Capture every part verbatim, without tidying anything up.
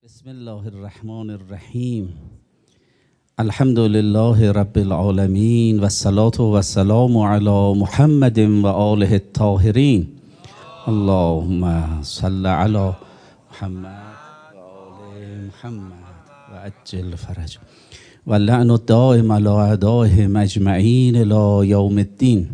بسم الله الرحمن الرحیم. الحمد لله رب العالمین و الصلاة و السلام علی محمد و آله الطاهرین. اللهم صل علی محمد و آل محمد و عجل فرج و لعن الدائم علی اعدائهم اجمعین الی یوم الدین.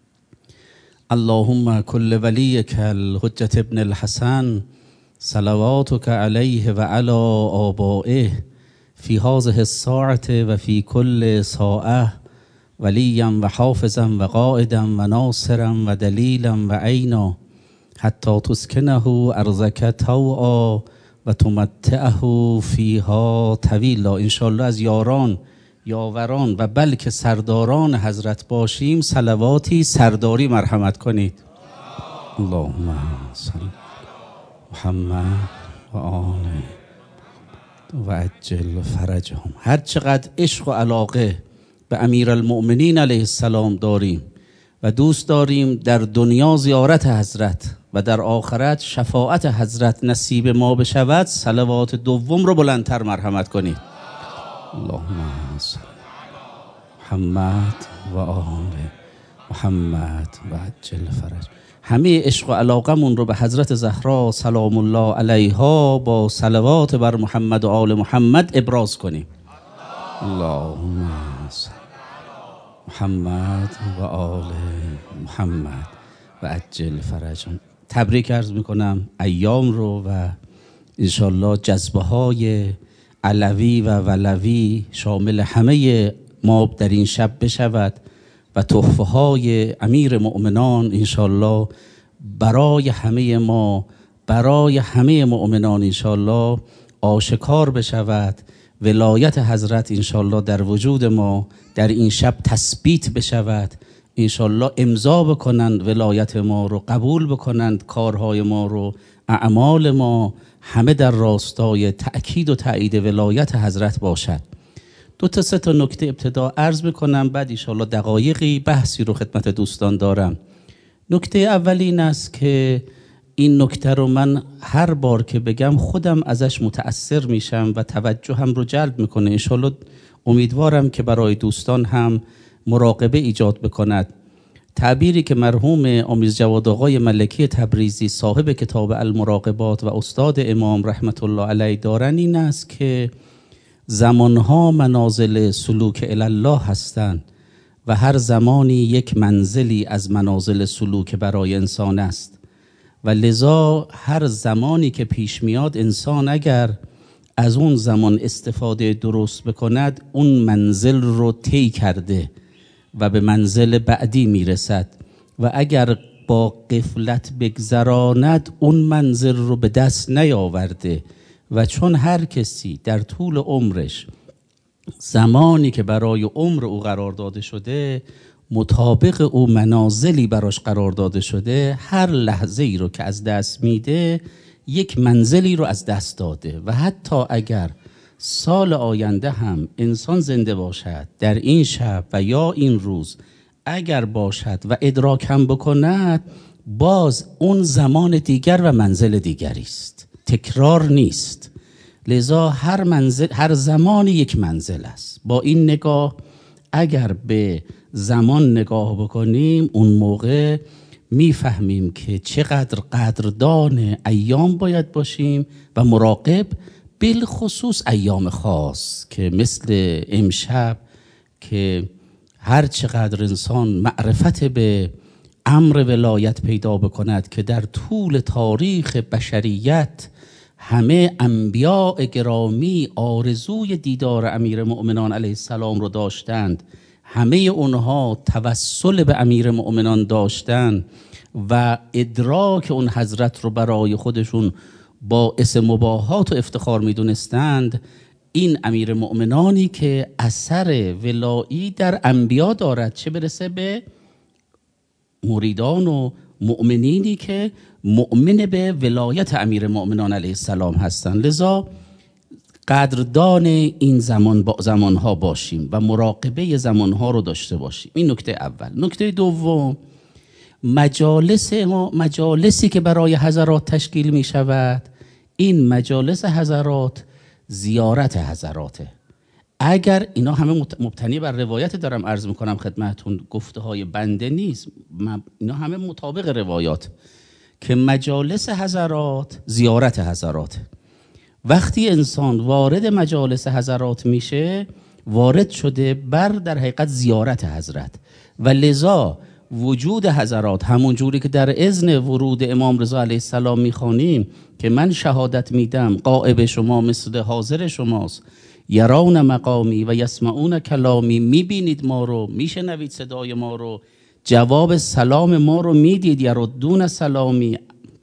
اللهم کل ولیک الحجة ابن الحسن صلواتك علیه و علی آبائه فی هذه الساعة و فی کل ساعة ولیا و حافظا و قائدا و ناصرا و دلیلا و عینا حتی تسکنه ارضک طوعا و تمتعه فیها طویلا. انشاءالله از یاران، یاوران و بلکه سرداران حضرت باشیم. صلواتی سرداری مرحمت کنید. اللهم صل محمد و آله و عجل فرجهم. هر چقدر عشق و علاقه به امیرالمؤمنین علیه السلام داریم و دوست داریم در دنیا زیارت حضرت و در آخرت شفاعت حضرت نصیب ما بشود، صلوات دوم رو بلندتر مرحمت کنید. اللهم صل محمد و آله محمد و عجل فرج. همه عشق و علاقمون رو به حضرت زهرا سلام الله علیها با صلوات بر محمد و آل محمد ابراز کنیم. اللهم صل محمد و آل محمد و عجل فرجهم. تبریک عرض میکنم ایام رو و انشالله جذبه های علوی و ولوی شامل همه ما در این شب بشود و تحفه های امیر مؤمنان انشالله برای همه ما، برای همه مؤمنان انشالله آشکار بشود. ولایت حضرت انشالله در وجود ما در این شب تثبیت بشود. انشالله امضا بکنند ولایت ما رو، قبول بکنند کارهای ما رو، اعمال ما همه در راستای تأکید و تأیید ولایت حضرت باشد. دو تا سه تا نکته ابتدا عرض میکنم، بعد انشالله دقایقی بحثی رو خدمت دوستان دارم. نکته اول این است که این نکته رو من هر بار که بگم خودم ازش متأثر میشم و توجه هم رو جلب میکنه. انشالله امیدوارم که برای دوستان هم مراقبه ایجاد بکند. تعبیری که مرحوم آمیز جواد آقای ملکی تبریزی صاحب کتاب المراقبات و استاد امام رحمت الله علیه دارن این است که زمانها منازل سلوک الله هستند و هر زمانی یک منزلی از منازل سلوک برای انسان است و لذا هر زمانی که پیش میاد انسان اگر از اون زمان استفاده درست بکند اون منزل رو طی کرده و به منزل بعدی میرسد و اگر با غفلت بگذراند اون منزل رو به دست نیاورده. و چون هر کسی در طول عمرش زمانی که برای عمر او قرار داده شده مطابق او منازلی براش قرار داده شده، هر لحظه ای رو که از دست میده یک منزلی رو از دست داده و حتی اگر سال آینده هم انسان زنده باشد در این شب و یا این روز اگر باشد و ادراک هم بکند باز اون زمان دیگر و منزل دیگری است، تکرار نیست. لذا هر منزل، هر زمان یک منزل است. با این نگاه اگر به زمان نگاه بکنیم اون موقع میفهمیم که چقدر قدردان ایام باید باشیم و مراقب، بالخصوص ایام خاص که مثل امشب که هر چقدر انسان معرفت به امر ولایت پیدا بکند که در طول تاریخ بشریت همه انبیاء گرامی آرزوی دیدار امیر مؤمنان علیه السلام رو داشتند، همه اونها توسل به امیر مؤمنان داشتند و ادراک اون حضرت رو برای خودشون باعث مباهات و افتخار میدونستند. این امیر مؤمنانی که اثر ولایی در انبیا دارد، چه برسه به مریدان و مؤمنینی که مؤمن به ولایت امیر مؤمنان علیه السلام هستند. لذا قدردان این زمان با زمانها باشیم و مراقبه زمانها رو داشته باشیم. این نکته اول. نکته دوم، مجالس ما، مجالسی که برای حضرات تشکیل می شود این مجالس حضرات زیارت حضراته. اگر اینا همه مبتنی بر روایت دارم عرض میکنم خدمتون، گفته های بنده نیست، اینا همه مطابق روایات که مجالس حضرات زیارت حضرات. وقتی انسان وارد مجالس حضرات میشه وارد شده بر در حقیقت زیارت حضرت و لذا وجود حضرات همون جوری که در اذن ورود امام رضا علیه السلام میخوانیم که من شهادت میدم غایب شما مثل حاضر شماست، یرون مقامی و یسمعون کلامی، میبینید ما رو، میشنوید صدای ما رو، جواب سلام ما رو میدید، یردون سلامی،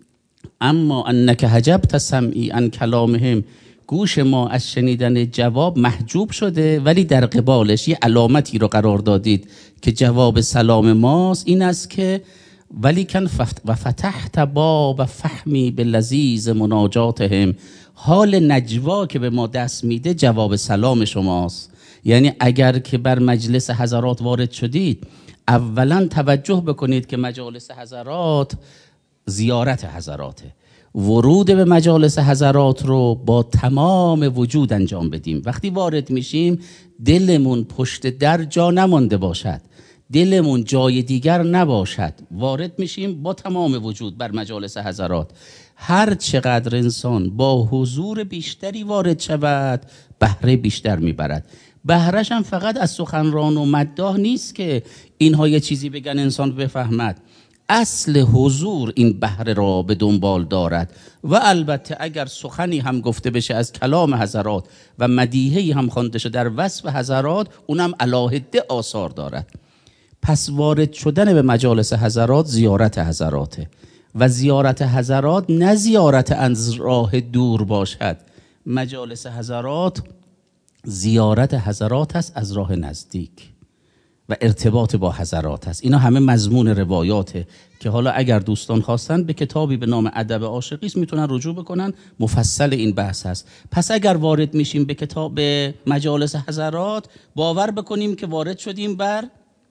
اما انک حجبت سمعی عن کلامهم، گوش ما از شنیدن جواب محجوب شده ولی در قبالش یه علامتی رو قرار دادید که جواب سلام ماست، این است که ولی کن و فتحت باب فهمی به لذیذ مناجاتهم، حال نجوا که به ما دست میده جواب سلام شماست. یعنی اگر که بر مجلس حضرات وارد شدید اولا توجه بکنید که مجالس حضرات زیارت حضراته. ورود به مجالس حضرات رو با تمام وجود انجام بدیم. وقتی وارد میشیم دلمون پشت در جا نمانده باشد، دلمون جای دیگر نباشد، وارد میشیم با تمام وجود بر مجالس حضرات. هر چقدر انسان با حضور بیشتری وارد شود بهره بیشتر میبرد. بهرهش هم فقط از سخنران و مداح نیست که اینها یه چیزی بگن انسان بفهمد، اصل حضور این بهره را به دنبال دارد. و البته اگر سخنی هم گفته بشه از کلام حضرات و مدیحه‌ای هم خوانده شه در وصف حضرات، اونم علاهده آثار دارد. پس وارد شدن به مجالس حضرات زیارت حضراته و زیارت حضرات نه زیارت از راه دور باشد. مجالس حضرات زیارت حضرات است از راه نزدیک و ارتباط با حضرات است. اینا همه مضمون روایاته که حالا اگر دوستان خواستن به کتابی به نام ادب عاشقی است میتونن رجوع بکنن، مفصل این بحث هست. پس اگر وارد میشیم به کتاب مجالس حضرات باور بکنیم که وارد شدیم بر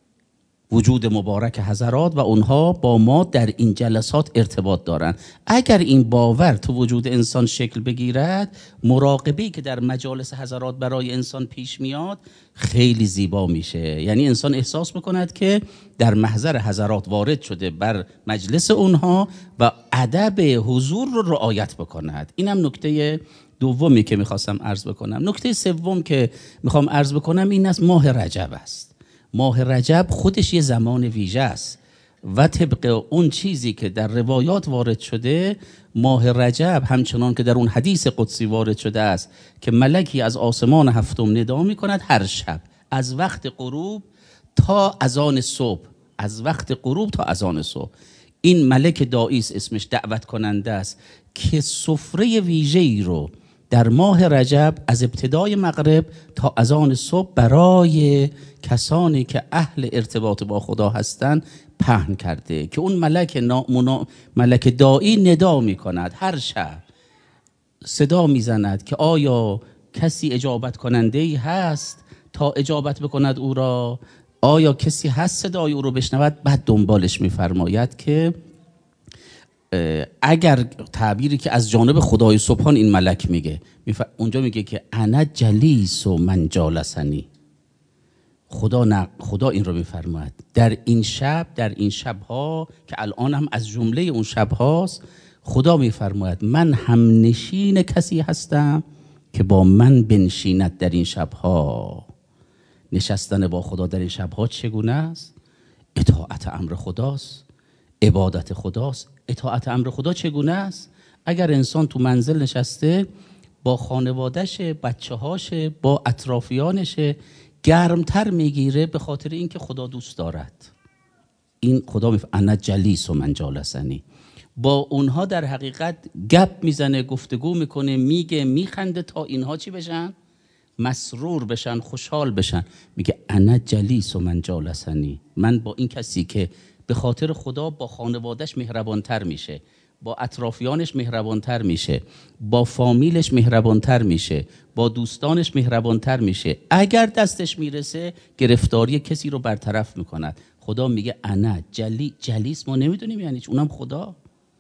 وجود مبارک حضرات و اونها با ما در این جلسات ارتباط دارن. اگر این باور تو وجود انسان شکل بگیرد، مراقبه‌ای که در مجالس حضرات برای انسان پیش میاد خیلی زیبا میشه. یعنی انسان احساس بکند که در محضر حضرات وارد شده بر مجلس اونها و ادب حضور رو رعایت بکند. اینم نکته دومی که میخواستم عرض بکنم. نکته سوم که میخوام عرض بکنم این است ماه رجب است. ماه رجب خودش یه زمان ویژه است و طبق اون چیزی که در روایات وارد شده، ماه رجب همچنان که در اون حدیث قدسی وارد شده است که ملکی از آسمان هفتم ندا می کند هر شب از وقت غروب تا اذان صبح، از وقت غروب تا اذان صبح. این ملک داعی است، اسمش دعوت کننده است که سفره ویژه‌ای رو در ماه رجب از ابتدای مغرب تا اذان صبح برای کسانی که اهل ارتباط با خدا هستند پهن کرده که اون ملک, نا... ملک داعی ندا می کند، هر شب صدا می زند که آیا کسی اجابت کننده ای هست تا اجابت بکند او را، آیا کسی هست صدای او رو بشنود. بعد دنبالش می فرماید که اگر تعبیری که از جانب خدای سبحان این ملک میگه، اونجا میگه که انا جلیس و من جالسنی، خدا ن... خدا این رو میفرماید در این شب، در این شبها که الان هم از جمله اون شبهاست، خدا میفرماید من هم نشین کسی هستم که با من بنشیند در این شبها. نشستن با خدا در این شبها چگونه است؟ اطاعت امر خداست، عبادت خداست. اطاعت امر خدا چگونه است؟ اگر انسان تو منزل نشسته با خانواده‌شه، بچه‌هاشه، با اطرافیانشه، گرمتر میگیره به خاطر اینکه خدا دوست دارد. این خدا میفرماید انا جلیس و من جالسنی، با اونها در حقیقت گپ میزنه، گفتگو میکنه، میگه، میخنده تا اینها چی بشن؟ مسرور بشن، خوشحال بشن. میگه انا جلیس و من جالسنی، من با این کسی که به خاطر خدا با خانوادهش مهربانتر میشه، با اطرافیانش مهربانتر میشه، با فامیلش مهربانتر میشه، با دوستانش مهربانتر میشه. اگر دستش میرسه گرفتاری کسی رو برطرف میکند. خدا میگه انا جلی جلیس، ما نمیدونیم یعنی چی، اونم خدا.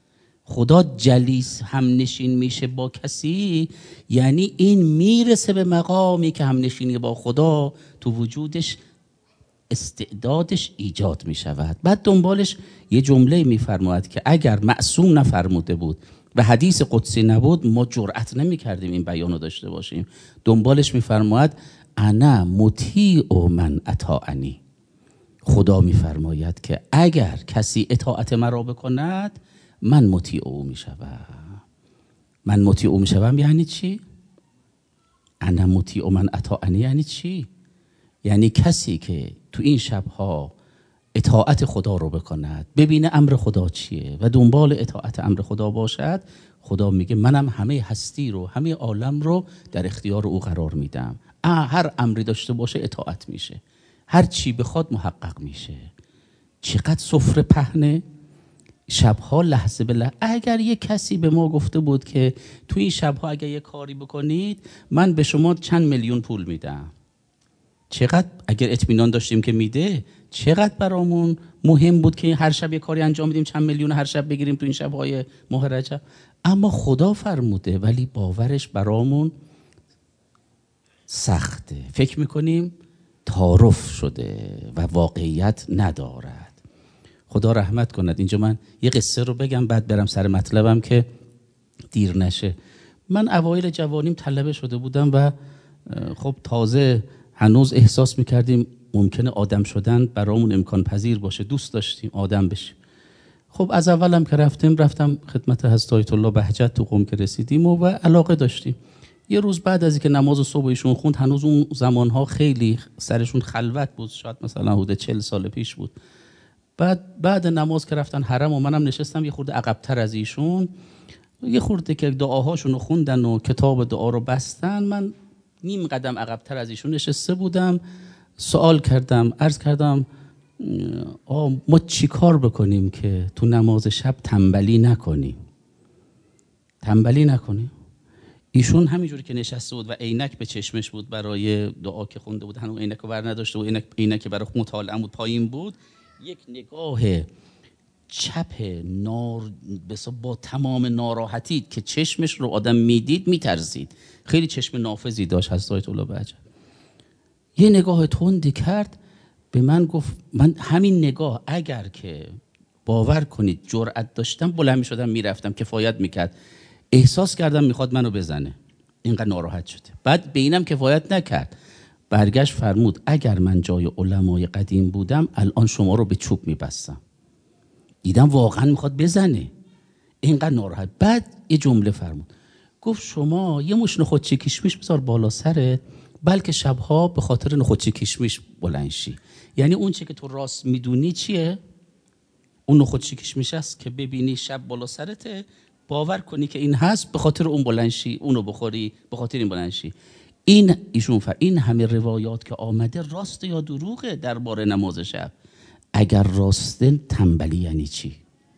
خدا جلیس هم نشین میشه با کسی، یعنی این میرسه به مقامی که هم نشینی با خدا تو وجودش استعدادش ایجاد میشود. بعد دنبالش یه جمله میفرماید که اگر معصوم نفرموده بود و حدیث قدسی نبود ما جرأت نمیکردیم این بیانو داشته باشیم. دنبالش میفرماید انا مطیع من اطاعنی. خدا میفرماید که اگر کسی اطاعت مرا بکند من مطیع او میشوم. من مطیع او میشوم یعنی چی؟ انا مطیع من اطاعنی یعنی چی؟ یعنی کسی که تو این شبها اطاعت خدا رو بکند، ببینه امر خدا چیه و دنبال اطاعت امر خدا باشد، خدا میگه منم همه هستی رو، همه عالم رو در اختیار او قرار میدم. هر امری داشته باشه اطاعت میشه، هر چی بخواد محقق میشه. چقدر سفره پهنه شبها لحظه به لحظه. اگر یه کسی به ما گفته بود که تو این شبها اگر یه کاری بکنید من به شما چند میلیون پول میدم، چقدر اگر اطمینان داشتیم که میده، چقدر برامون مهم بود که هر شب یه کاری انجام بدیم چند میلیون هر شب بگیریم تو این شبهای ماه رجب. اما خدا فرموده ولی باورش برامون سخته، فکر میکنیم تعارف شده و واقعیت ندارد. خدا رحمت کند. اینجا من یه قصه رو بگم بعد برم سر مطلبم که دیر نشه. من اوایل جوانیم طلبه شده بودم و خب تازه هنوز احساس میکردیم ممکنه آدم شدن برامون امکان پذیر باشه، دوست داشتیم آدم بشیم. خب از اولم که رفتیم رفتم خدمت حضرت آیت الله بهجت تو قم که رسیدیم و, و علاقه داشتیم. یه روز بعد از اینکه نماز صبح ایشون خوند، هنوز اون زمانها خیلی سرشون خلوت بود، شاید مثلا حدود چهل سال پیش بود. بعد بعد نماز که رفتن حرم و منم نشستم یه خورده عقب‌تر از ایشون، یه خورده که دعاهاشون رو خوندن و کتاب دعا رو بستن، من نیم قدم عقب‌تر از ایشون نشسته بودم. سوال کردم، عرض کردم آه ما چی کار بکنیم که تو نماز شب تنبلی نکنیم تنبلی نکنیم ایشون همینجوری که نشسته بود و عینک به چشمش بود برای دعا که خونده بود، هنوز عینک رو بر نداشته و عینک عینک برای مطالعه بود پایین بود، یک نگاه چپ نار با تمام ناراحتی که چشمش رو آدم میدید میترسید. خیلی چشم نافذی داشت حضرت آیت الله بهجت. یه نگاه تندی کرد به من، گفت من همین نگاه اگر که باور کنید جرأت داشتم بلند میشدم میرفتم، کفایت میکرد. احساس کردم میخواد منو بزنه، اینقدر ناراحت شده. بعد به اینم کفایت نکرد، برگشت فرمود اگر من جای علمای قدیم بودم الان شما رو به چوب میبستم. دیدم واقعا میخواد بزنه، اینقدر ناراحت. بعد یه جمله فرمود، گفت شما یه مش نخودچی کشمیش بذار بالا سرت، بلکه شبها به خاطر نخودچی کشمیش بلند شی. یعنی اون چی که تو راست میدونی چیه؟ اون نخودچی کشمیش است که ببینی شب بالا سرته، باور کنی که این هست، به خاطر اون بلند شی، اونو بخوری، به خاطر این بلند شی. این ایشون فر این همه روایات که آمده راست یا دروغه درباره نماز شب؟ اگر راسته تنبلی یعنی چی؟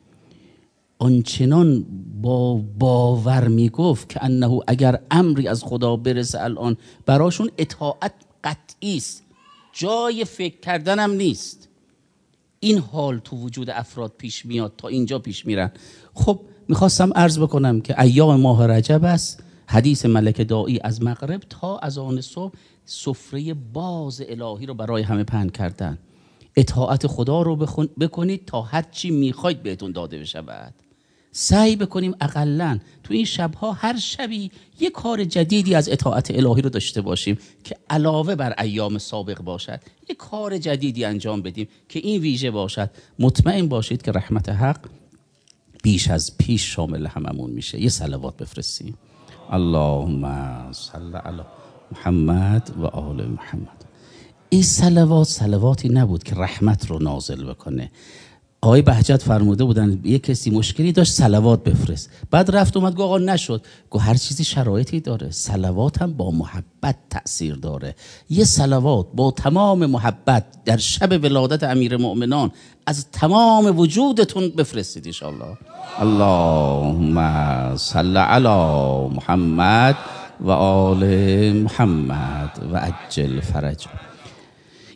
آنچنان با باور میگفت که انه اگر امری از خدا برسه الان براشون اطاعت قطعی است، جای فکر کردنم نیست. این حال تو وجود افراد پیش میاد، تا اینجا پیش میرن. خب میخواستم عرض بکنم که ایام ماه رجب است، حدیث ملک داعی از مغرب تا اذان صبح سفره باز الهی رو برای همه پهن کردن. اطاعت خدا رو بخون بکنید تا هر چی میخواید بهتون داده بشود. سعی بکنیم اقلن تو این شبها هر شبی یک کار جدیدی از اطاعت الهی رو داشته باشیم که علاوه بر ایام سابق باشد. یک کار جدیدی انجام بدیم که این ویژه باشد. مطمئن باشید که رحمت حق بیش از پیش شامل هممون میشه. یه صلوات بفرستیم. اللهم صل علی محمد و آل محمد. این صلوات صلواتی نبود که رحمت رو نازل بکنه. آقای بهجت فرموده بودن یه کسی مشکلی داشت صلوات بفرست، بعد رفت اومد گفت آقا نشد. گفت هر چیزی شرایطی داره، صلوات هم با محبت تأثیر داره. یه صلوات با تمام محبت در شب ولادت امیرالمؤمنان از تمام وجودتون بفرستید ان شاء الله. اللهم صل علی محمد و آل محمد و عجل فرج.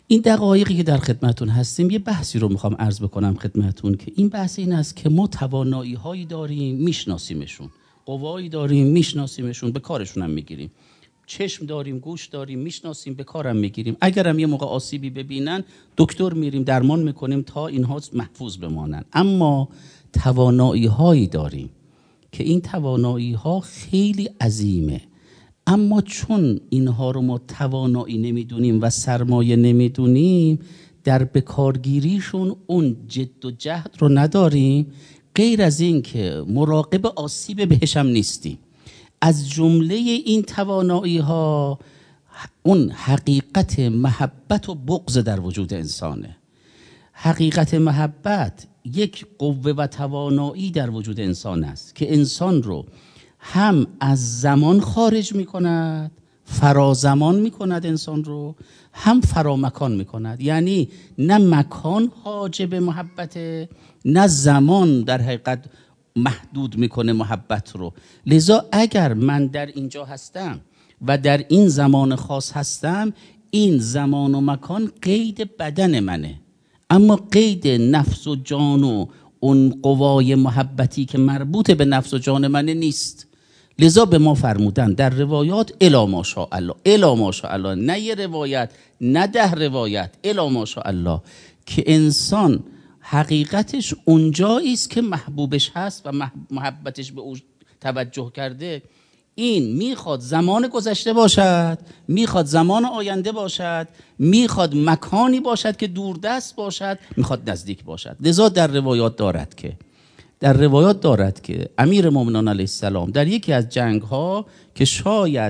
این دقایقی که در خدمتون هستیم یه بحثی رو میخوام عرض بکنم خدمتون که این بحث این است که ما توانایی هایی داریم میشناسیمشون، قوایی داریم میشناسیمشون، به کارشون هم میگیریم. چشم داریم، گوش داریم، میشناسیم، به کارم میگیریم. اگرم یه موقع آسیبی ببینن دکتر میریم درمان میکنیم تا اینها محفوظ بمانن. اما توانایی هایی داریم که این توانایی ها خیلی عظیمه، اما چون اینها رو ما توانایی نمیدونیم و سرمایه نمیدونیم، در بکارگیریشون اون جد و جهد رو نداریم. غیر از این که مراقب آسیب بهشم نیستیم. از جمله این توانایی ها اون حقیقت محبت و بغض در وجود انسانه. حقیقت محبت یک قوه و توانایی در وجود انسان است که انسان رو هم از زمان خارج می کند، فرازمان می کند انسان رو، هم فرامکان می کند. یعنی نه مکان حاجب محبته، نه زمان در حقیقت محدود میکنه محبت رو. لذا اگر من در اینجا هستم و در این زمان خاص هستم، این زمان و مکان قید بدن منه، اما قید نفس و جان و اون قوای محبتی که مربوط به نفس و جان منه نیست. لذا به ما فرمودن در روایات الا ماشاءالله، الا ماشاءالله، نه یه روایت نه ده روایت، الا ماشاءالله، که انسان حقیقتش اونجایی است که محبوبش هست و محبتش به او توجه کرده. این میخواد زمان گذشته باشد، میخواد زمان آینده باشد، میخواد مکانی باشد که دوردست باشد، میخواد نزدیک باشد. لذا در روایات دارد که در روایات دارد که امیر مومنان علیه السلام در یکی از جنگ ها که شاید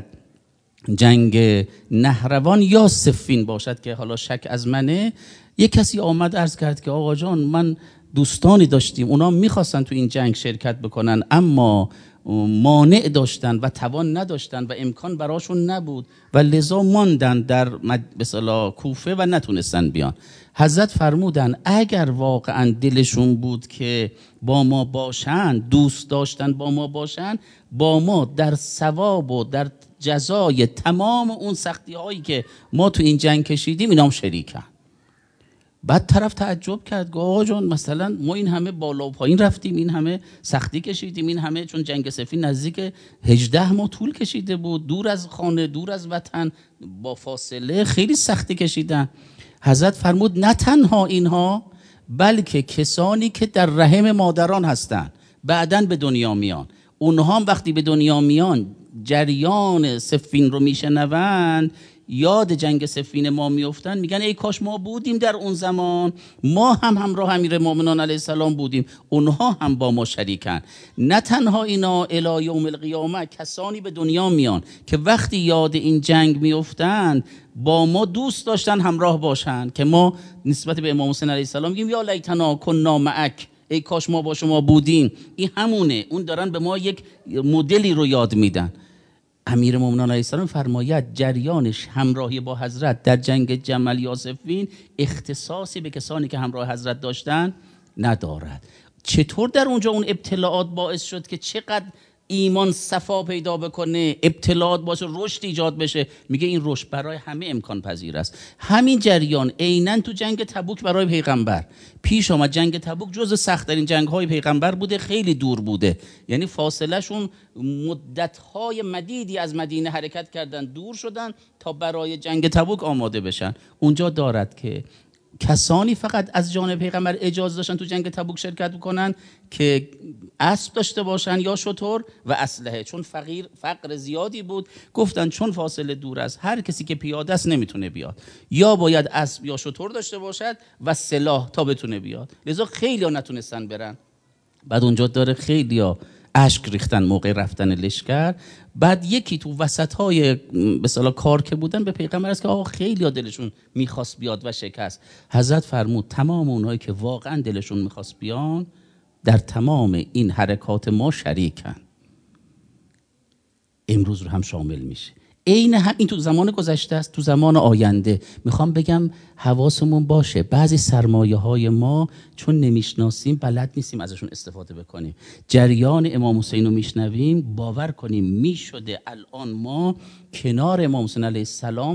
جنگ نهروان یا صفین باشد که حالا شک از منه، یک کسی آمد عرض کرد که آقا جان من دوستانی داشتیم اونا میخواستن تو این جنگ شرکت بکنن اما مانع داشتن و توان نداشتن و امکان براشون نبود و لذا ماندن در مثلا کوفه و نتونستن بیان. حضرت فرمودن اگر واقعا دلشون بود که با ما باشن، دوست داشتن با ما باشن، با ما در ثواب و در جزای تمام اون سختی هایی که ما تو این جنگ کشیدیم اینا هم شریکن. بعد طرف تعجب کرد، گفت آقا جان مثلا ما این همه بالا و پایین رفتیم، این همه سختی کشیدیم، این همه، چون جنگ صفین نزدیک هجده ماه طول کشیده بود، دور از خانه، دور از وطن، با فاصله خیلی سختی کشیدن. حضرت فرمود نه تنها اینها، بلکه کسانی که در رحم مادران هستن بعدن به دنیا میان، اونها هم وقتی به دنیا میان جریان صفین رو میشنوند، یاد جنگ صفین ما میفتن، میگن ای کاش ما بودیم در اون زمان، ما هم همراه امیر مومنان علیه السلام بودیم، اونها هم با ما شریکن. نه تنها اینا، الی یوم القیامه کسانی به دنیا میان که وقتی یاد این جنگ میفتن با ما دوست داشتن همراه باشن، که ما نسبت به امام حسین علیه السلام میگیم یا لیتنا کنا معک، ای کاش ما با شما بودیم. این همونه، اون دارن به ما یک مدلی رو یاد میدن. امیر مومنان علیه السلام فرماید جریانش همراهی با حضرت در جنگ جمل یا صفین اختصاصی به کسانی که همراه حضرت داشتن ندارد. چطور در اونجا اون ابتلاعات باعث شد که چقدر ایمان صفا پیدا بکنه، ابتلاعات باعث رشد ایجاد بشه؟ میگه این رشد برای همه امکان پذیر است. همین جریان عیناً تو جنگ تبوک برای پیغمبر پیش آمد. جنگ تبوک جز سخت‌ترین جنگ‌های پیغمبر بوده، خیلی دور بوده، یعنی فاصله شون مدت‌های مدیدی از مدینه حرکت کردن، دور شدن تا برای جنگ تبوک آماده بشن. اونجا دارد که کسانی فقط از جانب پیغمبر اجازه داشتن تو جنگ تبوک شرکت بکنن که اسب داشته باشن یا شتر و اسلحه، چون فقیر فقر زیادی بود. گفتن چون فاصله دور است، هر کسی که پیاده است نمیتونه بیاد، یا باید اسب یا شتر داشته باشد و سلاح تا بتونه بیاد. لذا خیلی ها نتونستن برن. بعد اونجا داره خیلی ها اشک ریختن موقع رفتن لشکر. بعد یکی تو وسط‌های به اصطلاح کار که بودن به پیغمبر است که آقا خیلی ها دلشون میخواست بیاد و شکست. حضرت فرمود تمام اونهایی که واقعا دلشون میخواست بیان در تمام این حرکات ما شریکن، امروز رو هم شامل میشه. عین هم این تو زمان گذشته است، تو زمان آینده. میخوام بگم حواسمون باشه بعضی سرمایه های ما چون نمیشناسیم، بلد نیستیم ازشون استفاده بکنیم. جریان امام حسین رو میشنویم، باور کنیم میشده الان ما کنار امام حسین علیه السلام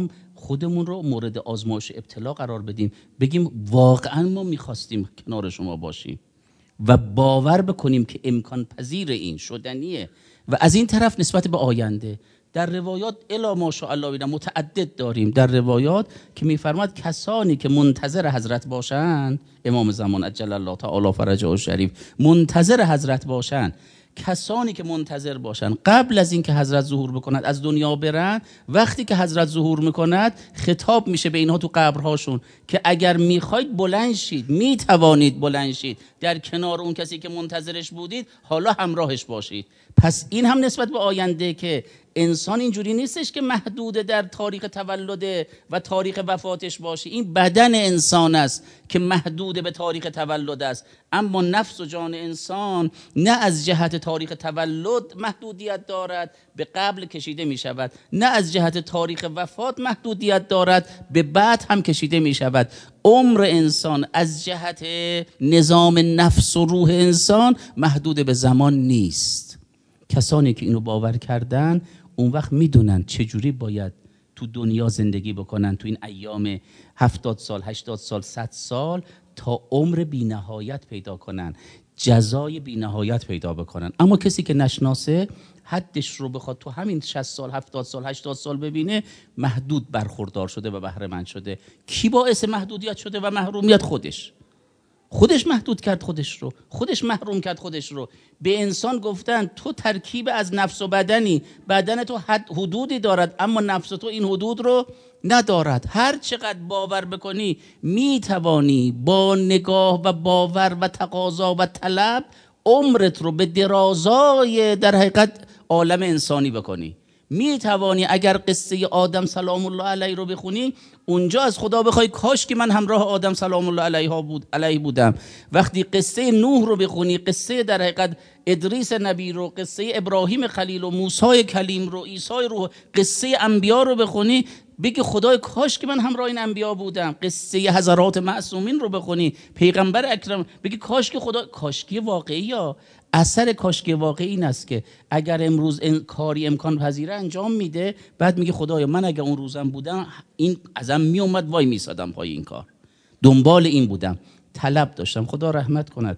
خودمون رو مورد آزمایش ابتلا قرار بدیم، بگیم واقعا ما میخواستیم کنار شما باشیم و باور بکنیم که امکان پذیر این شدنیه. و از این طرف نسبت به آینده در روایات الا ماشاءالله بینا متعدد داریم، در روایات که میفرماد کسانی که منتظر حضرت باشند، امام زمان عجل الله تعالی فرجه الشریف منتظر حضرت باشند، کسانی که منتظر باشند قبل از این که حضرت ظهور بکند از دنیا برن، وقتی که حضرت ظهور میکند خطاب میشه به اینها تو قبرهاشون که اگر میخواید بلند شید، میتوانید بلند شید، در کنار اون کسی که منتظرش بودید حالا همراهش باشید. پس این هم نسبت به آینده که انسان اینجوری نیستش که محدود در تاریخ تولد و تاریخ وفاتش باشه. این بدن انسان است که محدود به تاریخ تولد است، اما نفس و جان انسان نه از جهت تاریخ تولد محدودیت دارد، به قبل کشیده می شود، نه از جهت تاریخ وفات محدودیت دارد، به بعد هم کشیده می شود. عمر انسان از جهت نظام نفس و روح انسان محدود به زمان نیست. کسانی که اینو باور کردن اون وقت میدونن چجوری باید تو دنیا زندگی بکنن، تو این ایام هفتاد سال، هشتاد سال، صد سال، تا عمر بی نهایت پیدا کنن، جزای بی نهایت پیدا بکنن. اما کسی که نشناسه حدش رو بخواد تو همین شصت سال، هفتاد سال، هشتاد سال ببینه، محدود برخوردار شده و بهره مند شده. کی باعث محدودیت شده و محرومیت؟ خودش. خودش محدود کرد خودش رو، خودش محروم کرد خودش رو. به انسان گفتن تو ترکیب از نفس و بدنی، بدن تو حد حدودی دارد اما نفس تو این حدود رو ندارد. هر چقدر باور بکنی میتوانی با نگاه و باور و تقاضا و طلب عمرت رو به درازای در حقیقت عالم انسانی بکنی. می توانی اگر قصه آدم سلام الله علیه رو بخونی، اونجا از خدا بخوای کاش که من همراه آدم سلام الله علیه بود علیه بودم. وقتی قصه نوح رو بخونی، قصه در حقیقت ادریس نبی رو، قصه ابراهیم خلیل و موسی کلیم رو، عیسی رو، قصه انبیا رو بخونی، بگی خدای کاش که من همراه این انبیا بودم. قصه حضرات معصومین رو بخونی، پیغمبر اکرم، بگی کاش که خدا. کاشکی واقعی یا اثر کاشکی واقعی این است که اگر امروز کاری امکان پذیره انجام میده، بعد میگه خدایا من اگر اون روزم بودم این ازم میومد، وای میسادم پای این کار، دنبال این بودم، طلب داشتم. خدا رحمت کند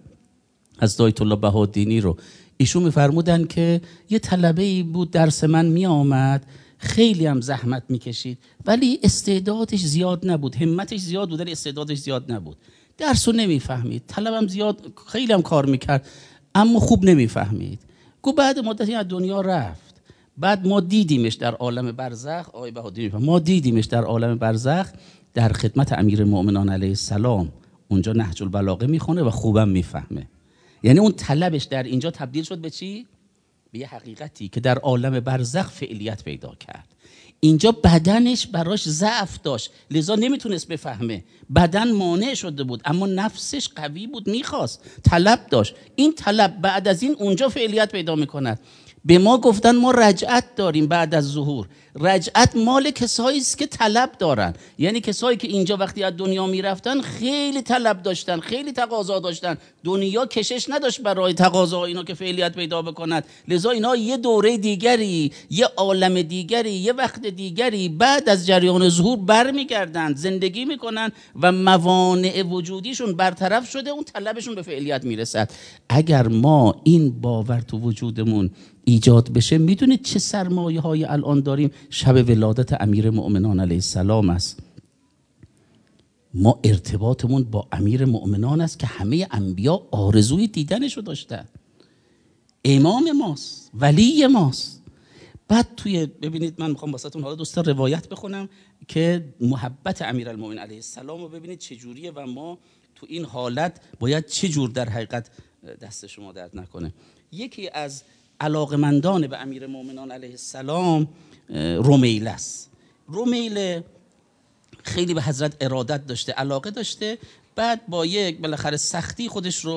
از آیت الله بهادینی رو، ایشون میفرمودن که یه طلبه‌ای بود درس من میآمد، خیلی هم زحمت میکشید ولی استعدادش زیاد نبود، همتش زیاد بود ولی استعدادش زیاد نبود، درس رو نمیفهمید، طلبم زیاد، خیلی هم کار میکرد اما خوب نمیفهمید. گو بعد مدتی از دنیا رفت، بعد ما دیدیمش در عالم برزخ، آقای بهادری ما دیدیمش در عالم برزخ در خدمت امیرالمؤمنین علیه السلام، اونجا نهج البلاغه میخونه و خوبم میفهمه. یعنی اون طلبش در اینجا تبدیل شد به چی؟ به یه حقیقتی که در عالم برزخ فعلیت پیدا کرد. اینجا بدنش براش ضعف داشت لذا نمیتونست بفهمه، بدن مانع شده بود اما نفسش قوی بود، میخواست، طلب داشت. این طلب بعد از این اونجا فعلیت پیدا میکند. به ما گفتن ما رجعت داریم بعد از ظهور. رجعت مال کسایی است که طلب دارن، یعنی کسایی که اینجا وقتی از دنیا میرفتن خیلی طلب داشتن، خیلی تقاضا داشتن، دنیا کشش نداشت برای تقاضا اینا که فعلیت پیدا بکند، لذا اینا یه دوره دیگری، یه عالم دیگری، یه وقت دیگری بعد از جریان ظهور برمیگردند، زندگی میکنن و موانع وجودیشون برطرف شده، اون طلبشون به فعلیت میرسد. اگر ما این باور تو وجودمون ایجاد بشه، میدونید چه سرمایه های الان داریم؟ شب ولادت امیر مؤمنان علیه السلام است. ما ارتباطمون با امیر مؤمنان است که همه انبیا آرزوی دیدنشو داشتن، امام ماست، ولی ماست. بعد توی ببینید من میخوام واسهتون حالا دوستان روایت بخونم که محبت امیرالمومنین علیه السلام رو ببینید چجوریه و ما تو این حالت باید چجور در حقیقت دست شما درد نکنه. یکی از علاقمندان به امیر مومنان علیه السلام رومیل است. رومیل خیلی به حضرت ارادت داشته، علاقه داشته، بعد با یک بالاخره سختی خودش رو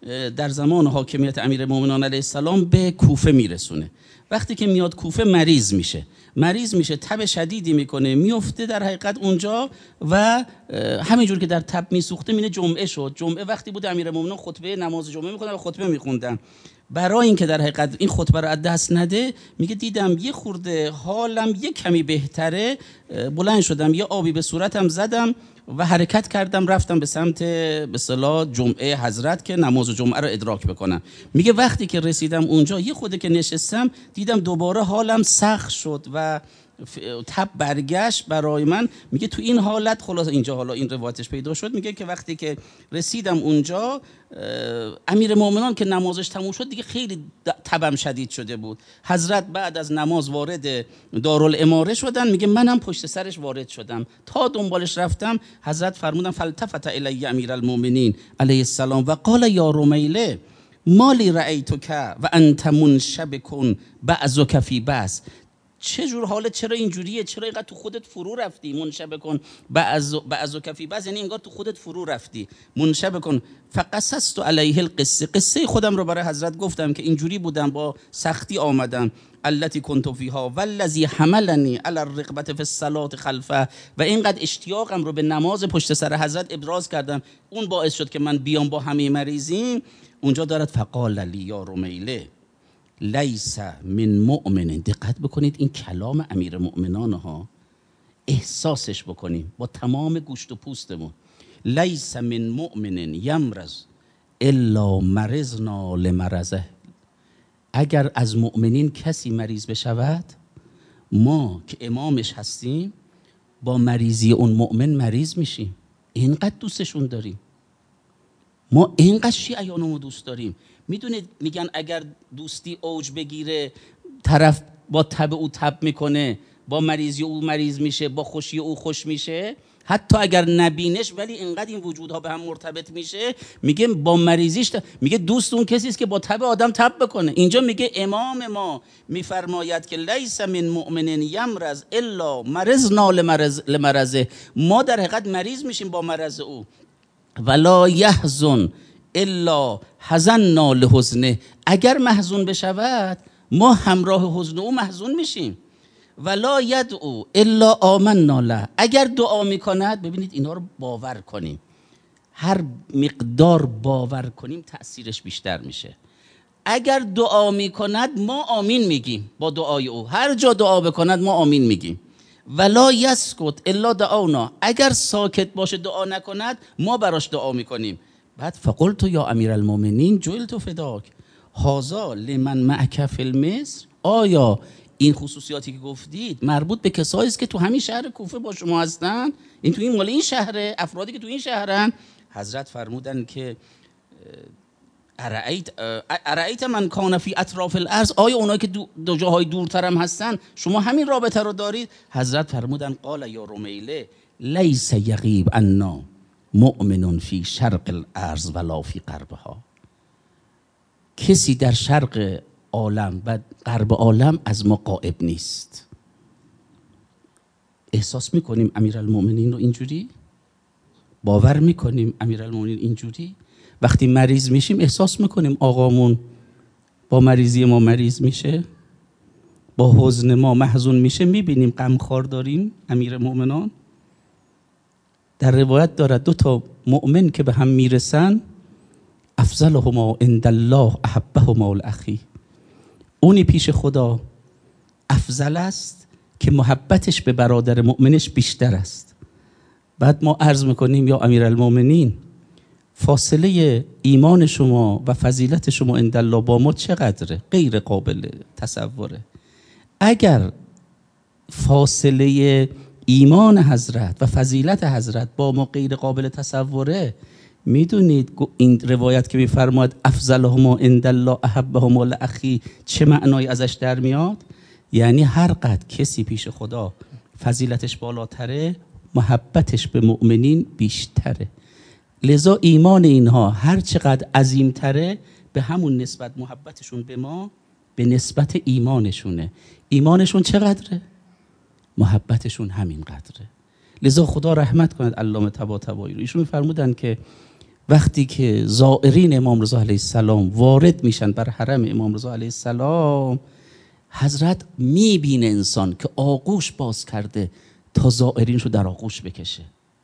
در زمان حاکمیت امیرالمومنین علیه السلام به کوفه میرسونه. وقتی که میاد کوفه مریض میشه مریض میشه تب شدیدی میکنه، میفته در حقیقت اونجا و همینجور که در تب میسوخته مینه جمعه شد. جمعه وقتی بود امیرالمومنین خطبه نماز جمعه میخوندن و خطبه میخوندن. برای اینکه در حقیقت این خطبه رو از دست نده میگه دیدم یه خورده حالم یه کمی بهتره، بلند شدم یه آبی به صورتم زدم و حرکت کردم رفتم به سمت به اصطلاح جمعه حضرت که نماز جمعه رو ادراک بکنم. میگه وقتی که رسیدم اونجا یه خورده که نشستم دیدم دوباره حالم سخت شد و تب برگشت برای من. میگه تو این حالت خلاص اینجا حالا این روایتش پیدا شد. میگه که وقتی که رسیدم اونجا امیرالمومنین که نمازش تموم شد دیگه خیلی تبم شدید شده بود. حضرت بعد از نماز وارد دارالاماره شدن. میگه منم پشت سرش وارد شدم تا دنبالش رفتم. حضرت فرمودن فالتفت الی امیرالمومنین علیه السلام و قال یا رمیله مالی رأیتک و انت منشبک بعضک فی بعض. چه جور حالت؟ چرا اینجوریه؟ چرا اینقدر تو خودت فرو رفتی؟ منشب کن بعض بعض کفی بعض، یعنی انگار تو خودت فرو رفتی. منشب کن فقصصت علیه القصه، قصه خودم رو برای حضرت گفتم که اینجوری بودم، با سختی آمدم. التی کنت فیها والذی حملنی علی الرغبه فی الصلاه خلفه، و اینقدر اشتیاقم رو به نماز پشت سر حضرت ابراز کردم، اون باعث شد که من بیام با همه مریضیم. اونجا دارد فقال لی یا رمیله لیس من مؤمن. دقت بکنید این کلام امیر مؤمنان ها، احساسش بکنیم با تمام گوشت و پوستمون. لیس من مؤمن یمرض الا مرضنا لمرضه. اگر از مؤمنین کسی مریض بشود، ما که امامش هستیم با مریضی اون مؤمن مریض میشیم. اینقدر دوستشون داریم، ما اینقدر شیعیانمو دوست داریم. میدونید میگن اگر دوستی اوج بگیره، طرف با تب او تب میکنه، با مریضی او مریض میشه، با خوشی او خوش میشه، حتی اگر نبینش ولی اینقدر این وجودها به هم مرتبط میشه. میگه با مریضیش تا... میگه دوست اون کسی است که با تب آدم تب بکنه. اینجا میگه امام ما میفرماید که لیس من مؤمن یمرض الا مرضنا لمرض لمرضه. ما در حقیقت مریض میشیم با مرض او. ولا یحزن الا حزننا لحزنه. اگر محزون بشود ما همراه حزن او محزون میشیم. ولا یدعو الا آمنا له. اگر دعا میکند، ببینید اینا رو باور کنیم، هر مقدار باور کنیم تأثیرش بیشتر میشه. اگر دعا میکند ما آمین میگیم با دعای او، هر جا دعا بکند ما آمین میگیم. ولا یسکت الا دعانا. اگر ساکت باشه دعا نکند ما براش دعا میکنیم. بعد فقلت یا امیرالمومنین جعلت فداک هذا لمن معک فی المصر. آیا این خصوصیاتی که گفتید مربوط به کسایی است که تو همین شهر کوفه با شما هستن؟ این تو این مال این شهره، افرادی که تو این شهرن؟ حضرت فرمودن که ارایت ارایت من کان فی اطراف الارض. آیا اونایی که دو, دو جاهای دورتر هم هستن شما همین رابطه رو دارید؟ حضرت فرمودن قال یا رمیله لیس یغیب عنا مؤمن فی شرق الارض ولا فی غربها. کسی در شرق عالم و غرب عالم از ما غائب نیست. احساس میکنیم امیرالمومنین رو اینجوری؟ باور میکنیم امیرالمومنین اینجوری؟ وقتی مریض میشیم احساس میکنیم آقامون با مریضی ما مریض میشه، با حزن ما محزون میشه، میبینیم غمخوار داریم امیرالمومنان. در روایت دارد دو تا مؤمن که به هم میرسن، افضلهما عند الله احبهما الاخی. اونی پیش خدا افضل است که محبتش به برادر مؤمنش بیشتر است. بعد ما عرض میکنیم یا امیرالمومنین فاصله ایمان شما و فضیلت شما عند الله با ما چقدره؟ غیر قابل تصوره. اگر فاصله ایمان حضرت و فضیلت حضرت با ما غیر قابل تصوره، میدونید این روایت که میفرماید افضلهما عند الله احبهما الاخی چه معنایی ازش در میاد؟ یعنی هر قدر کسی پیش خدا فضیلتش بالاتره، محبتش به مؤمنین بیشتره. لذا ایمان اینها هر چقدر عظیمتره، به همون نسبت محبتشون به ما به نسبت ایمانشونه. ایمانشون چقدره؟ محبتشون همین قدره. لذا خدا رحمت کند علامه طباطبایی رو. ایشون میفرمودن که وقتی که زائرین امام رضا علیه السلام وارد میشن بر حرم امام رضا علیه السلام، حضرت میبینه انسان که آغوش باز کرده تا زائرینش رو در آغوش بکشه.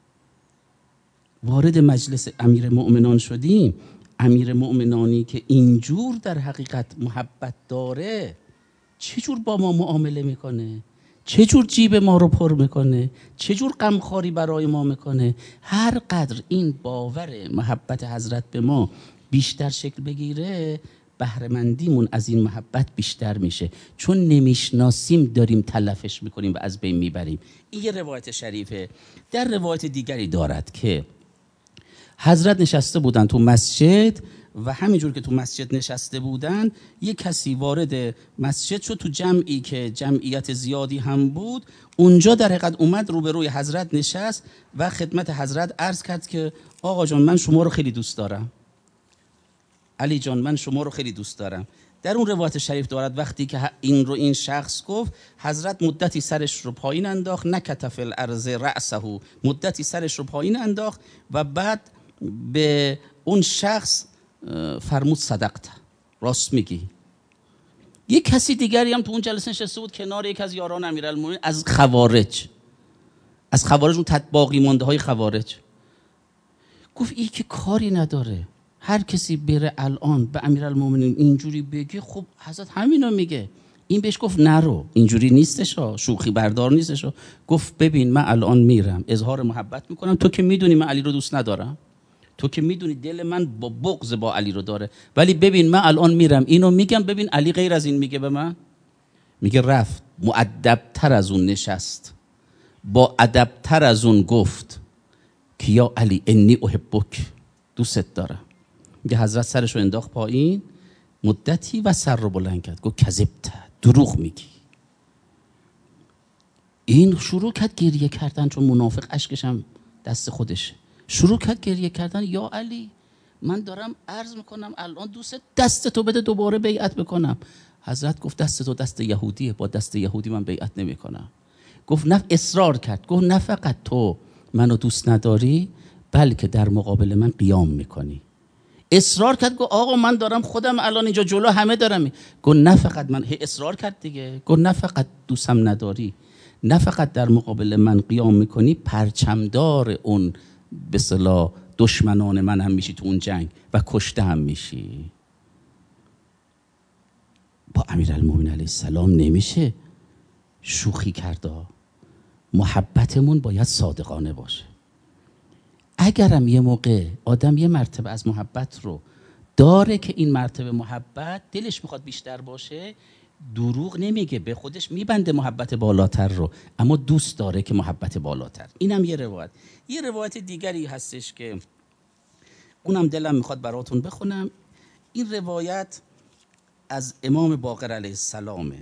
وارد مجلس امیر مؤمنان شدیم، امیر مؤمنانی که اینجور در حقیقت محبت داره چجور با ما معامله میکنه، چجور جیب ما رو پر میکنه، چجور غمخواری برای ما میکنه. هر قدر این باور محبت حضرت به ما بیشتر شکل بگیره، بهره‌مندیمون از این محبت بیشتر میشه، چون نمیشناسیم داریم تلفش میکنیم و از بین میبریم. این یه روایت شریفه. در روایت دیگری دارد که حضرت نشسته بودن تو مسجد و همینجور که تو مسجد نشسته بودن یک کسی وارد مسجد شد، تو جمعی که جمعیت زیادی هم بود، اونجا در حقیقت اومد روبروی حضرت نشست و خدمت حضرت عرض کرد که آقا جان من شما رو خیلی دوست دارم، علی جان من شما رو خیلی دوست دارم. در اون روایت شریف دارد وقتی که این رو این شخص گفت، حضرت مدتی سرش رو پایین انداخت، نکت فی الارض رأسه، مدتی سرش رو پایین انداخت و بعد به اون شخص فرمود صدقت، راست میگی. یک کسی دیگری هم تو اون جلسه نشسته بود کنار یک از یاران امیرالمومنین از خوارج، از خوارج اون باقی مانده های خوارج، گفت این که کاری نداره، هر کسی بره الان به امیرالمومنین اینجوری بگه خب حضرت همینو میگه. این بهش گفت نرو، اینجوری نیستش، شوخی بردار نیستش. گفت ببین من الان میرم اظهار محبت میکنم، تو که میدونی من علی رو دوست ندارم، تو که میدونی دل من با بغض با علی رو داره، ولی ببین من الان میرم اینو میگم، ببین علی غیر از این میگه به من. میگه رفت مؤدبتر از اون نشست، با ادبتر از اون گفت که یا علی انی احبک، دوست دارم. میگه حضرت سرش رو انداخت پایین مدتی و سر رو بلند کرد، گفت کذبت، دروغ میگی. این شروع کرد گریه کردن، چون منافق اشکش هم دست خودشه، شروع کرد گریه کردن. یا علی من دارم عرض میکنم الان دوست دست تو بده دوباره بیعت بکنم. حضرت گفت دست تو دست یهودیه، با دست یهودی من بیعت نمیکنم. گفت نه، اصرار کرد، گفت نه فقط تو منو دوست نداری بلکه در مقابل من قیام میکنی. اصرار کرد، گفت آقا من دارم خودم الان اینجا جلو همه دارم. گفت نه فقط من، اصرار کرد دیگه، گفت نه فقط دوستم نداری، نه فقط در مقابل من قیام میکنی، پرچمدار اون به اصطلاح دشمنان من هم میشی تو اون جنگ و کشته هم میشی. با امیرالمومنین علیه السلام نمیشه شوخی کرده. محبتمون باید صادقانه باشه. اگرم یه موقع آدم یه مرتبه از محبت رو داره که این مرتبه محبت دلش میخواد بیشتر باشه، دروغ نمیگه، به خودش میبنده محبت بالاتر رو، اما دوست داره که محبت بالاتر. اینم یه روایت. یه روایت دیگری هستش که اونم دلم میخواد براتون بخونم. این روایت از امام باقر علیه السلامه.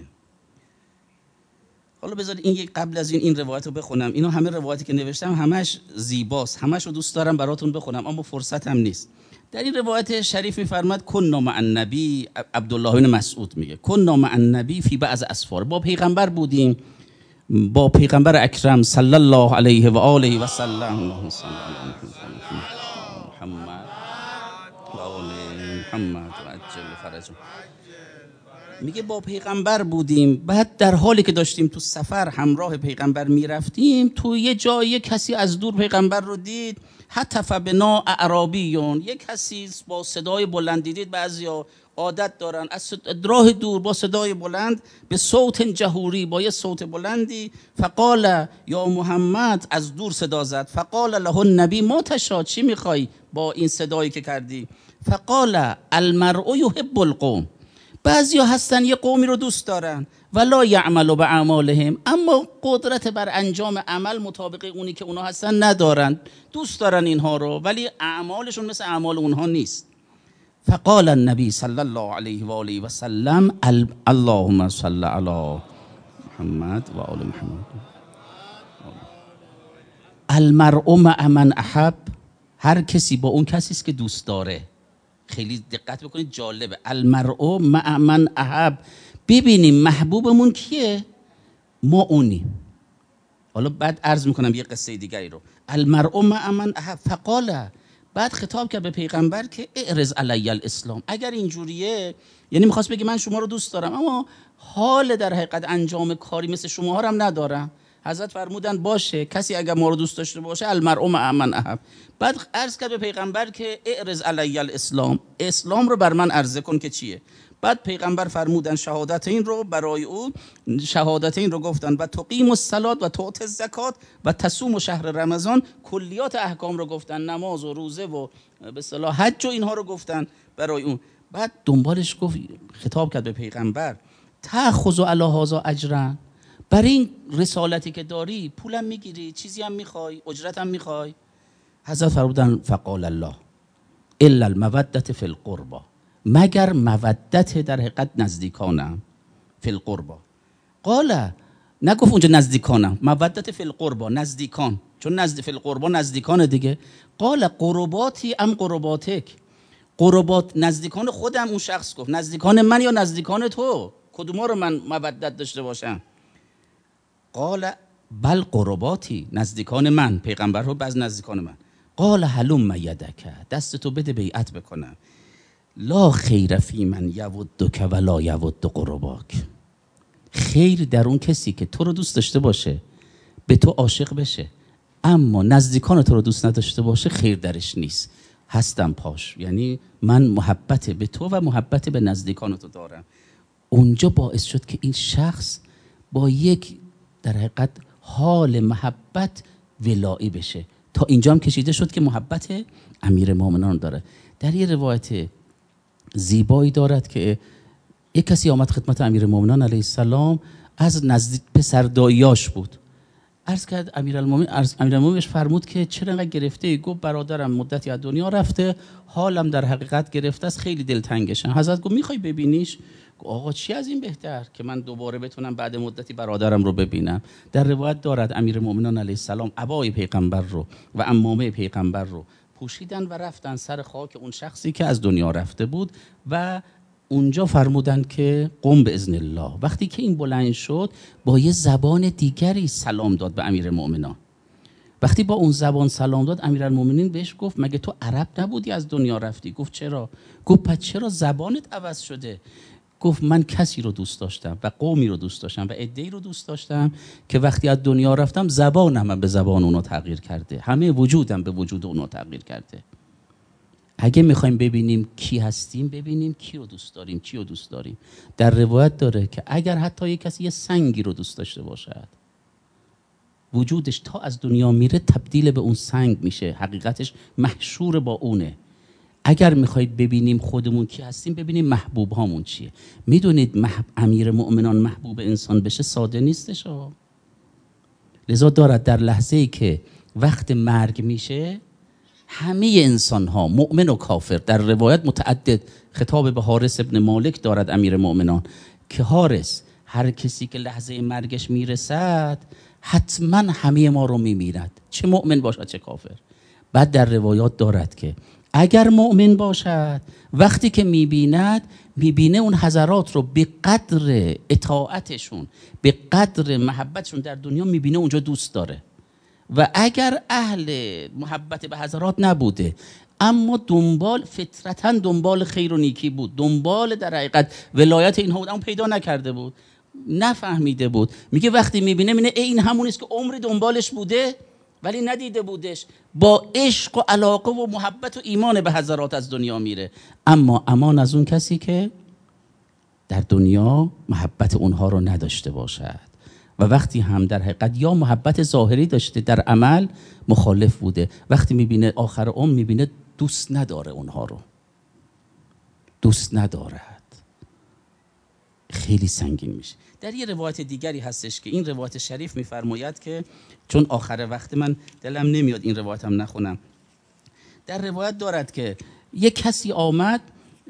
حالا بذارید این یک قبل از این این روایت رو بخونم. اینا همه روایتی که نوشتم همش زیباست، همش رو دوست دارم براتون بخونم، اما فرصتم نیست. در این روایت شریف میفرماد کنا مع النبی، عبدالله بن مسعود میگه کنا مع النبی فی بعض اسفار، با پیغمبر بودیم، با پیغمبر اکرم صلی الله علیه و آله و سلم، اللهم صل علی محمد و آل محمد و عجل فرجهم. میگه با پیغمبر بودیم، بعد در حالی که داشتیم تو سفر همراه پیغمبر میرفتیم، تو یه جای کسی از دور پیغمبر رو دید، حتف بنا اعرابیون، یک کسی با صدای بلند دید، بعضیا عادت دارن از راه دور با صدای بلند، به صوت جهوری، با یه صوت بلندی، فقال یا محمد، از دور صدا زد، فقال له النبی ما تشاء، چی میخوای با این صدایی که کردی؟ فقال المرء یحب القوم، بعضیا هستن یه قومی رو دوست دارن، ولا یعملوا باعمالهم، اما قدرت بر انجام عمل مطابق اونی که اونا هستن ندارن، دوست دارن اینها رو ولی اعمالشون مثل اعمال اونها نیست. فقال النبی صلی الله علیه و آله و سلم اللهم صل علی محمد و آل محمد، المرء مع من احب، هر کسی با اون کسی است که دوست داره. خیلی دقت بکنید، جالبه. المرء مع من احب، ببینیم محبوبمون کیه؟ ما اونیم. حالا بعد عرض میکنم یه قصه دیگری رو. المرء مع من احب، فقال، بعد خطاب کرد به پیغمبر که اعرض علی الاسلام. اگر اینجوریه یعنی میخواست بگه من شما رو دوست دارم اما حال در حقیقت انجام کاری مثل شما ها هم ندارم. حضرت فرمودن باشه، کسی اگر ما رو دوست داشته باشه المرء مع من احب. بعد عرض کرد به پیغمبر که اعرض علی الاسلام، اسلام رو بر من عرضه کن که چیه. بعد پیغمبر فرمودن شهادتین رو برای او، شهادتین رو گفتن و تقیم الصلاة و تعطی الزکات و تصوم شهر رمضان، کلیات احکام رو گفتن، نماز و روزه و به اصطلاح حج و اینها رو گفتن برای اون. بعد دنبالش گفت، خطاب کرد به پیغمبر تأخذ علی هذا اجرا، برای این رسالتی که داری پولم میگیری، چیزی هم میخوای، اجرتم میخوای؟ حضرت فرمودن فقال الله الا المودة فی القربى، مگر مودت در حقیقت نزدیکانم، فی القربى. قال، نگفت اونجا نزدیکانم، مودت فی القربى، نزدیکان، چون نزد فی القربى نزدیکان دیگه. قال قرباتی ام قرباتک، قربات نزدیکان خودم، اون شخص گفت نزدیکان من یا نزدیکان تو، کدوما رو من مودت داشته باشم؟ قال بل قرباتی، نزدیکان من، پیغمبر رو بعض نزدیکان من. قال هلم یدک، دست تو بده بیعت بکنم. لا خیر فی من یودک ولا یود قرباک، خیر در اون کسی که تو رو دوست داشته باشه، به تو عاشق بشه، اما نزدیکان تو رو دوست نداشته باشه، خیر درش نیست. هستم پاش، یعنی من محبت به تو و محبت به نزدیکان تو دارم. اونجا باعث شد که این شخص با یک در حقیقت حال محبت ولایی بشه. تا اینجا هم کشیده شد که محبت امیر مومنان داره. در یه روایت زیبایی دارد که یک کسی آمد خدمت امیر مومنان علیه السلام، از نزدیک پسر داییاش بود. عرض کرد امیرالمومنین، امیرالمومنینش فرمود که چرا انقدر گرفته ای؟ گفت برادرم مدتی از دنیا رفته، حالم در حقیقت گرفته است، خیلی دلتنگشم. حضرت گفت میخوای ببینیش؟ آقا چی از این بهتر که من دوباره بتونم بعد مدتی برادرم رو ببینم. در روایت دارد امیرالمومنین علیه السلام عبای پیغمبر رو و عمامه پیغمبر رو پوشیدن و رفتن سر خاک اون شخصی که از دنیا رفته بود و اونجا فرمودن که قم به اذن الله. وقتی که این بلند شد با یه زبان دیگری سلام داد به امیرالمومنین. وقتی با اون زبان سلام داد، امیرالمومنین بهش گفت مگه تو عرب نبودی از دنیا رفتی؟ گفت چرا؟ گفت پس چرا زبانت عوض شده؟ گفت من کسی رو دوست داشتم و قومی رو دوست داشتم و عده‌ای رو دوست داشتم که وقتی از دنیا رفتم زبانم هم به زبان اونا تغییر کرده، همه وجودم به وجود اونا تغییر کرده. اگه میخوایم ببینیم کی هستیم، ببینیم کی رو دوست داریم، چی رو دوست داریم. در روایت داره که اگر حتی یک کسی یه سنگی رو دوست داشته باشد، وجودش تا از دنیا میره تبدیل به اون سنگ میشه، حقیقتش محشور با اونه. اگر میخواید ببینیم خودمون کی هستیم، ببینیم محبوب هامون چیه. میدونید محب... امیر مؤمنان محبوب انسان بشه ساده نیستش ها. لذا دارد در لحظه ای که وقت مرگ میشه، همه انسان ها مؤمن و کافر، در روایت متعدد خطاب به حارث ابن مالک دارد امیر مؤمنان که حارث، هر کسی که لحظه مرگش میرسد حتما همه ما رو میمیرد، چه مؤمن باشد چه کافر. بعد در روایات دارد که اگر مؤمن باشد وقتی که میبیند، میبینه اون حضرات رو به قدر اطاعتشون، به قدر محبتشون در دنیا میبینه اونجا دوست داره. و اگر اهل محبت به حضرات نبوده اما دنبال فطرتاً دنبال خیر و نیکی بود، دنبال در حقیقت ولایت اینها بود، اما پیدا نکرده بود، نفهمیده بود، میگه وقتی میبینه میبینه این همونیست که عمری دنبالش بوده ولی ندیده بودش، با عشق و علاقه و محبت و ایمان به حضرات از دنیا میره. اما امان از اون کسی که در دنیا محبت اونها رو نداشته باشد و وقتی هم در حقیقت یا محبت ظاهری داشته در عمل مخالف بوده، وقتی میبینه آخر عمر میبینه دوست نداره، اونها رو دوست ندارد، خیلی سنگین میشه. در یه روایت دیگری هستش که این روایت شریف میفرماید که چون آخر وقت من دلم نمیاد این روایت هم نخونم، در روایت دارد که یک کسی آمد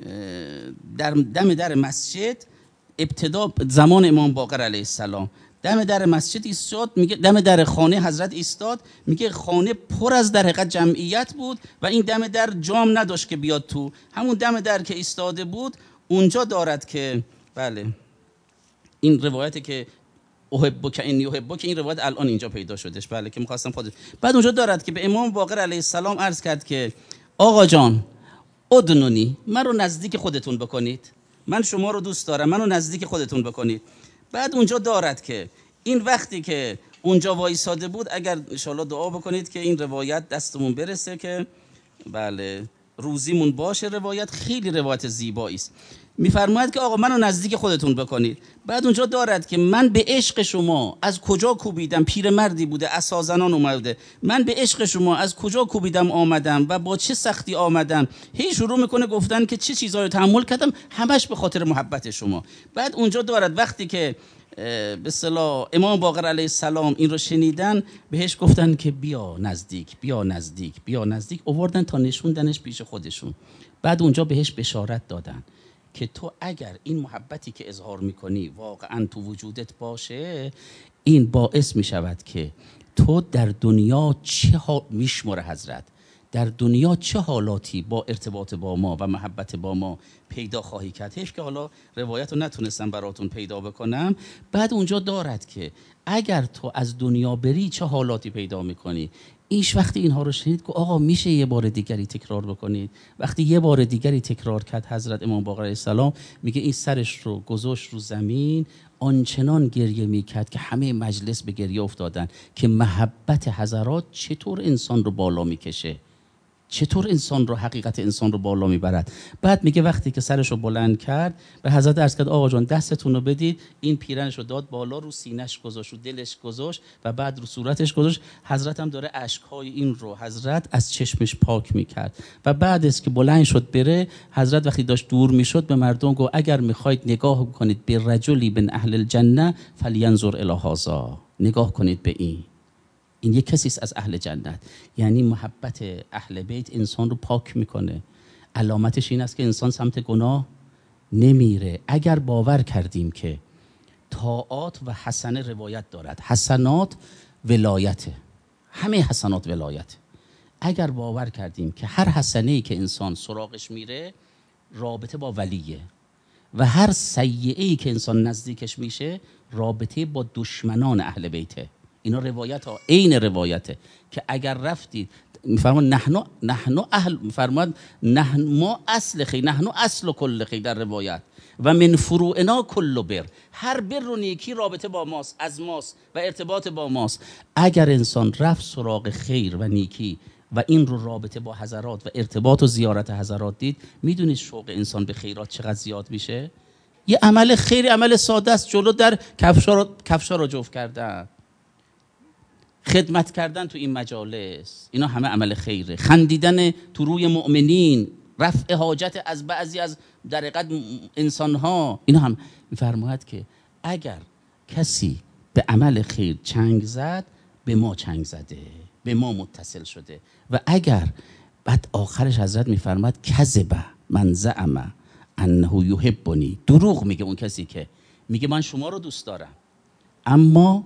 در دم در مسجد، ابتدا زمان امام باقر علیه السلام، دم در مسجد ایستاد، میگه دم در خانه حضرت ایستاد، میگه خانه پر از در حقیقت جمعیت بود و این دم در جام نداشت که بیاد تو. همون دم در که ایستاده بود اونجا دارد که بله این روایتی که احبک انی احبک، این روایت الان اینجا پیدا شدش، بله که می‌خواستم خودش. بعد اونجا دارد که به امام باقر علیه السلام عرض کرد که آقا جان ادنونی، من رو نزدیک خودتون بکنید، من شما رو دوست دارم، من رو نزدیک خودتون بکنید. بعد اونجا دارد که این وقتی که اونجا وایساده بود، اگر انشالله دعا بکنید که این روایت دستمون برسه که بله روزیمون باشه. روایت خیلی روایت زیبایی است. میفرماید که آقا منو نزدیک خودتون بکنید. بعد اونجا دارد که من به عشق شما از کجا کوبیدم، پیرمردی بوده عصا زنان اومده، من به عشق شما از کجا کوبیدم آمدم و با چه سختی آمدم. هی شروع میکنه گفتن که چه چیزایی رو تحمل کردم، همش به خاطر محبت شما. بعد اونجا دارد وقتی که به اصطلاح امام باقر علیه السلام این رو شنیدن، بهش گفتن که بیا نزدیک، بیا نزدیک، بیا نزدیک، آوردن تا نشوندنش پیش خودشون. بعد اونجا بهش بشارت دادن که تو اگر این محبتی که اظهار میکنی واقعا تو وجودت باشه، این باعث میشود که تو در دنیا چه ها میشمره حضرت در دنیا چه حالاتی با ارتباط با ما و محبت با ما پیدا خواهی کرد. حیف که حالا روایت رو نتونستم براتون پیدا بکنم. بعد اونجا دارد که اگر تو از دنیا بری چه حالاتی پیدا میکنی. ایش وقتی اینها رو شنید که آقا میشه یه بار دیگری تکرار بکنید. وقتی یه بار دیگری تکرار کرد حضرت امام باقر علیه السلام، میگه این سرش رو گذاشت رو زمین، آنچنان گریه میکرد که همه مجلس به گریه افتادن که محبت حضرات چطور انسان رو بالا میکشه، چطور انسان رو، حقیقت انسان رو بالا میبرد. بعد میگه وقتی که سرش رو بلند کرد به حضرت عرض کرد آقا جان دستتون رو بدید. این پیرنش رو داد بالا، رو سینه‌اش گذاشت، رو دلش گذاشت و بعد رو صورتش گذاشت. حضرت هم داره اشک‌های این رو حضرت از چشمش پاک میکرد. و بعد از که بلند شد بره، حضرت وقتی داشت دور میشد به مردم گفت اگر میخواید نگاه کنید به رجلی من اهل الجنه فلینظر الی هذا، نگاه کنید به این، این یک کسی است از اهل جنت. یعنی محبت اهل بیت انسان رو پاک میکنه. علامتش این است که انسان سمت گناه نمیره. اگر باور کردیم که طاعات و حسنه روایت دارد، حسنات ولایته، همه حسنات ولایته. اگر باور کردیم که هر حسنه‌ای که انسان سراغش میره رابطه با ولیه و هر سیئه‌ای که انسان نزدیکش میشه رابطه با دشمنان اهل بیته، اینا روایت ها عین روایته که اگر رفتید میفرمان نحنو نحنو اهل، میفرماد نحن ما اصل خیر، نحنو اصل کل خیر در روایت و من فروعنا کل بر، هر بر و نیکی رابطه با ماست، از ماست و ارتباط با ماست. اگر انسان رفت سراغ خیر و نیکی و این رو رابطه با حضرات و ارتباط و زیارت حضرات دید، میدونید شوق انسان به خیرات چقدر زیاد میشه. یه عمل خیری، عمل ساده است، جلو در کفشا رو کفشا رو جفت کردن، خدمت کردن تو این مجالس، اینا همه عمل خیره. خندیدن تو روی مؤمنین، رفع حاجت از بعضی از در حقیقت انسانها، اینا هم میفرماید که اگر کسی به عمل خیر چنگ زد به ما چنگ زده، به ما متصل شده. و اگر بعد آخرش حضرت میفرماید کذب من زعم انه یحبنی، دروغ میگه اون کسی که میگه من شما رو دوست دارم اما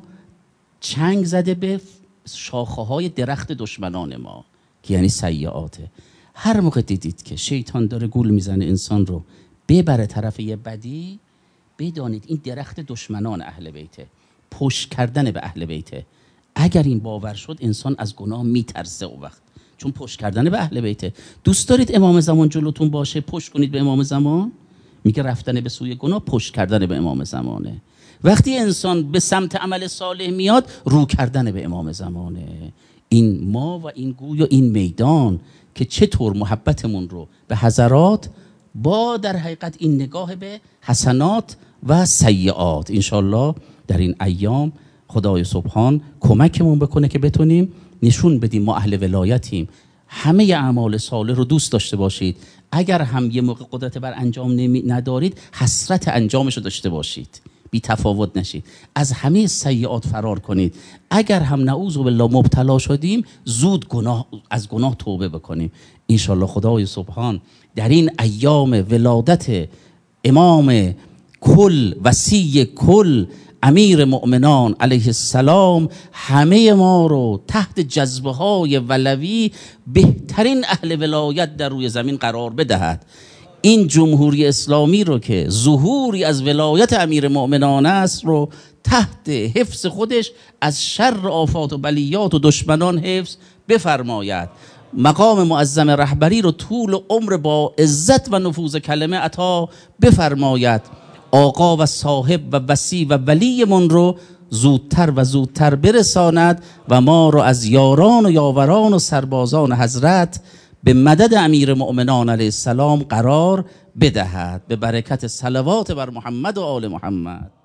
چنگ زده به شاخه های درخت دشمنان ما که یعنی سیئاته. هر موقع دیدید که شیطان داره گول میزنه انسان رو ببره طرف یه بدی، بدانید این درخت دشمنان اهل بیته، پشت کردن به اهل بیته. اگر این باور شد انسان از گناه میترسه اون وقت، چون پشت کردن به اهل بیته. دوست دارید امام زمان جلوتون باشه پشت کنید به امام زمان؟ میگه رفتن به سوی گناه پشت کردن به امام زمانه. وقتی انسان به سمت عمل صالح میاد رو کردن به امام زمانه. این ما و این گوی و این میدان که چطور محبتمون رو به حضرات با در حقیقت این نگاه به حسنات و سیئات، انشالله در این ایام خدای سبحان کمکمون بکنه که بتونیم نشون بدیم ما اهل ولایتیم. همه اعمال صالح رو دوست داشته باشید. اگر هم یه موقع قدرت بر انجام نمی ندارید، حسرت انجامش رو داشته باشید، بی تفاوت نشید، از همه سیئات فرار کنید. اگر هم نعوذ بالله مبتلا شدیم زود گناه از گناه توبه بکنیم. انشالله خدای سبحان در این ایام ولادت امام کل، وصی کل، امیر مؤمنان علیه السلام، همه ما رو تحت جذبه های ولوی بهترین اهل ولایت در روی زمین قرار بدهد. این جمهوری اسلامی رو که ظهوری از ولایت امیر مؤمنان است رو تحت حفظ خودش از شر آفات و بلیات و دشمنان حفظ بفرماید مقام معظم رهبری رو طول عمر با عزت و نفوذ کلمه عطا بفرماید. آقا و صاحب و وصی و ولی من رو زودتر و زودتر برساند و ما رو از یاران و یاوران و سربازان حضرت به مدد امیر مؤمنان علیه السلام قرار بدهد. به برکت صلوات بر محمد و آل محمد.